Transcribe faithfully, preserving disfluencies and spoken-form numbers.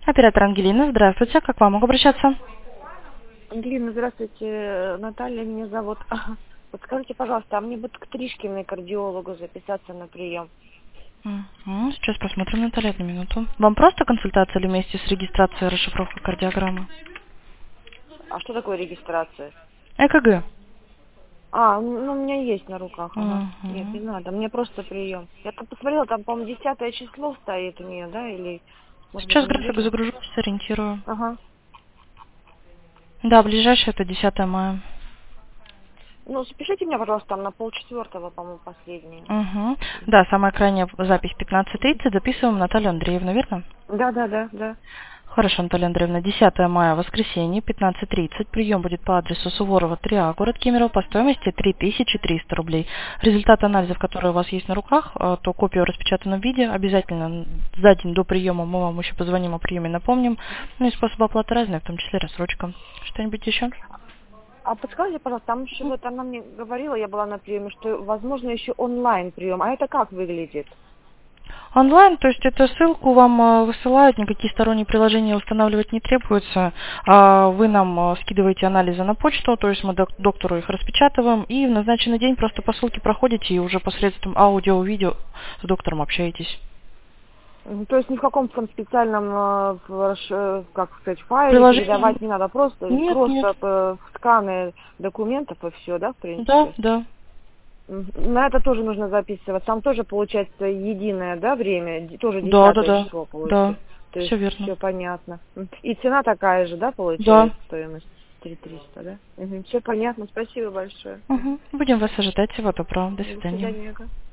Оператор Ангелина, здравствуйте. Как к вам могу обращаться? Ангелина, здравствуйте. Наталья меня зовут. Подскажите, пожалуйста, а мне бы к Тришкиной кардиологу записаться на прием? Угу. Сейчас посмотрим, Наталья, одну минуту. Вам просто консультация или вместе с регистрацией и расшифровкой кардиограммы? А что такое регистрация? ЭКГ. А, ну у меня есть на руках, ага. Нет, Угу. не надо, мне просто прием. Я там посмотрела, там, по-моему, десятое число стоит у нее, да, или, может быть, Сейчас график неделя? загружу, сориентирую. Ага. Да, ближайшее это десятое мая. Ну, запишите меня, пожалуйста, там на полчетвертого, по-моему, последнее. Угу. Да, самая крайняя запись пятнадцать тридцать. Записываем Наталью Андреевну, верно? Да, да, да, да. Хорошо, Наталья Андреевна, десятое мая, воскресенье, пятнадцать тридцать. Прием будет по адресу Суворова, три А, город Кемерово, по стоимости три тысячи триста рублей. Результаты анализов, которые у вас есть на руках, э, то копию в распечатанном виде. Обязательно за день до приема мы вам еще позвоним о приеме, напомним. Ну и способы оплаты разные, в том числе рассрочка. Что-нибудь еще? А подскажите, пожалуйста, там еще вот она мне говорила, я была на приеме, что возможно еще онлайн прием. А это как выглядит? Онлайн, то есть эту ссылку вам э, высылают, никакие сторонние приложения устанавливать не требуется. А Вы нам э, скидываете анализы на почту, то есть мы док- доктору их распечатываем, и в назначенный день просто по ссылке проходите и уже посредством аудио, видео с доктором общаетесь. Мгм. То есть ни в каком там специальном, э, в раш- э, как сказать, файле Приложение? передавать не надо, просто, Нет, нет. просто э, сканы документов и все, да, в Да, принципе? да. Мгм. На это тоже нужно записывать. Там тоже получается единое, да, время, Д- тоже Да, да, десятое да. число Да. получается. То есть Все верно. все понятно. М. И цена такая же, да, Да. получается, стоимость три триста, да? Все понятно, спасибо большое. Мгм. Угу. Будем вас ожидать. Всего доброго. До До свидания. свидания. Ага.